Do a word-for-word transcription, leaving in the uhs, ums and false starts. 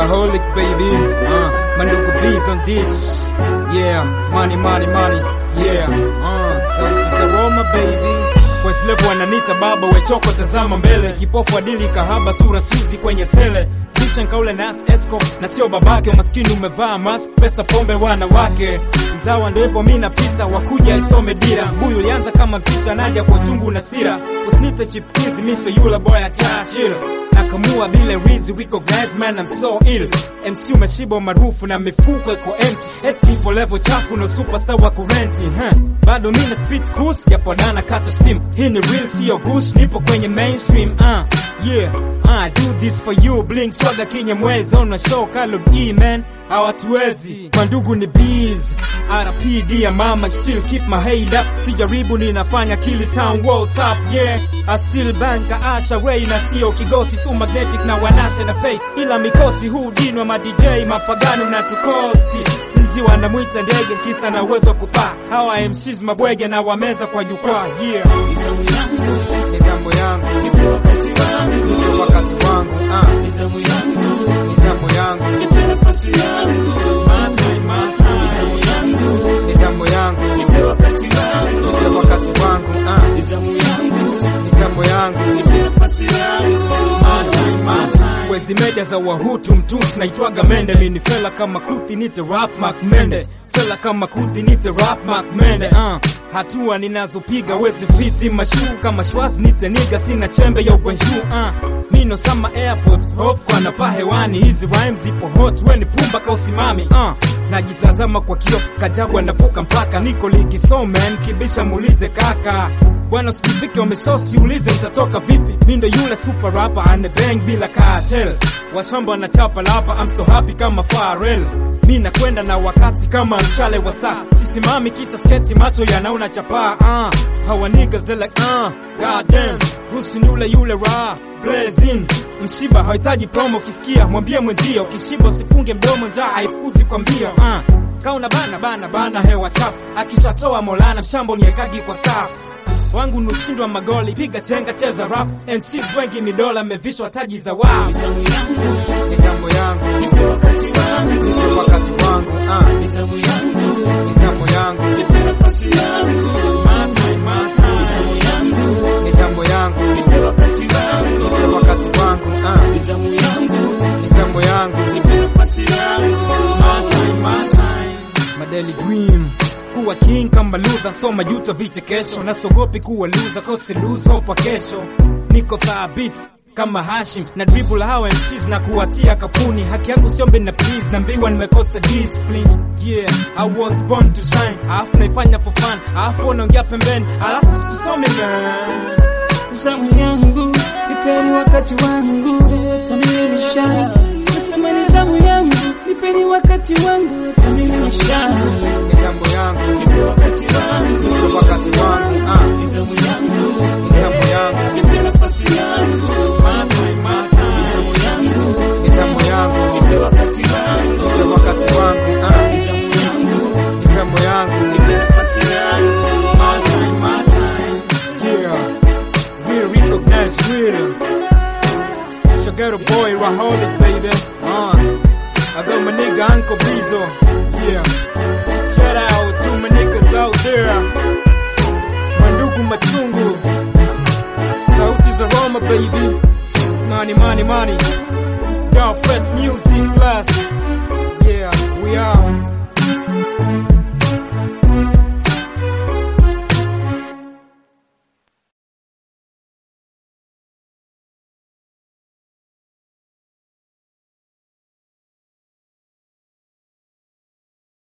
Raholic baby, uh, Mandugu bees on this, yeah, money, money, money, yeah, uh, sauti za Roma baby. Weslevu wananita baba, wechoko tazama mbele, kipofu adili kahaba, sura suzi kwenye tele. Vision kaule nas esco, na sio babake, umaskini umevaa mask, pesa pombe wanawake. Mzawa ndevo mina pizza, wakuja isome dira. Mbuyu lianza kama mchicha, naja kwa chungu na sira. Usnite chipkizi, miso yula boy ataa chill. Nakamua bile rizi, wiko guys man, I'm so ill. M C umeshiba marufu na mifuko eko empty. Eti ipo level chafu, no superstar wa kurenti, huh? Bado mina spit course, japo dana kata steam. Hii ni real, siyo gush, nipo kwenye mainstream, uh, yeah. I do this for you, blink swaga kinye mwezi. On a show, Kalub E man, hawatuwezi. Mandugu ni bees, R P D ya mama, still keep my head up. Sijaribu ninafanya kill town, what's up, yeah. I still banka asha way na sio kigosi. So magnetic na wanase na fake, ila mikosi huu dinwa ma D J mapagano na tukosti. Nzi wanamuita ndege, kisa na uwezo kupaa. Hawa M Cs mabwege na wameza kwa jukwaa, yeah. Nizambo yangu, nipe wakati wangu, nipe wakati wangu, ah. Nizambo yangu, nizambo yangu, nipe nafasi yangu, matai, matai. Nizambo yangu, nizambo yangu, nipe wakati wangu, nipe wakati wangu, ah. Nizambo yangu, nizambo yangu, nipe nafasi yangu, matai, matai. Kwezi media za wahutu mtusi naitwaga mende. Mini fela kama kuti nite rap Mac Mende. Fela kama kuti nite rap Mac Mende, uh. Hatua ninazopiga wezi fiti mashu. Kama shwazi nite niga sina chembe ya uwenju, uh. Mino sama airport, hofu kwa napa hewani. Hizi rhymes zipo hot, weni pumba kausimami, uh. Najitazama kwa kio, kajagwa nafuka mpaka. Niko ligi so man, kibisha muulize kaka. Bwana usipifike umesosi, ulize nitatoka vipi. Mindo yule super rapper, ane bang bila cartel. Washamba wanachapa lapa, I'm so happy kama Pharrell. Mina kwenda na wakati kama mshale wa saa. Sisimami kisa sketi, macho yanaona chapa, uh. Hawa niggas they like, uh, goddamn. Rusi yule yule raw, blazing. Mshiba hawitaji promo, kisikia mwambie mwenzio. Kishiba usifunge mdomo, njaa haifuzi kwa mbio, uh. Kauna bana bana bana hewa chafu. Akishatoa Maulana mshambo niekagi kwa safu. Wangu nushindwa magoli, piga tenga cheza rap. M Cs wengi ni dola, mevishwa taji za wow. Nizamu yangu, nizamu yangu, nipe wakati wangu, nipe wakati wangu, ah. Nizamu yangu, nizamu yangu, nipe nafasi yangu, matai, matai. Nizamu yangu, nizamu yangu, nipe wakati wangu, nipe wakati wangu, ah. Nizamu yangu, nizamu yangu, nipe nafasi yangu, matai, matai. Madeli dream kuwa king kama Luther, so majuto vichekesho. Nasogopi kuwa loser, cause lose hope wa kesho. Niko thabiti kama Hashim, na dribble hawa M Cs na kuwatia kapuni. Haki yangu siombe na please, naambiwa nimekosa discipline. Yeah, I was born to shine. Alafu naifanya for fun, alafu naongea pembeni, alafu sikusome man. Nizamu yangu, nipeni wakati wangu, tamilisha. Nasema nizamu yangu, nipeni wakati wangu, tamilisha. Nizamu yangu, nipe wakati wangu, nipe wakati wangu, ah. Nizamu yangu, nizamu yangu, nipe nafasi yangu, matai, matai. Nizamu yangu, nizamu yangu, nipe wakati wangu, nipe wakati wangu, ah. Nizamu yangu, nizamu yangu, nipe nafasi yangu, matai, matai. Yeah, real recognize real. Shagero boy, Raholic baby, uh. I got my nigga Uncle Bizo, yeah. Shout out to my niggas out there. Mandugu Machungu, sauti za Roma baby. Money, money, money. Y'all fresh music plus. Yeah, we are.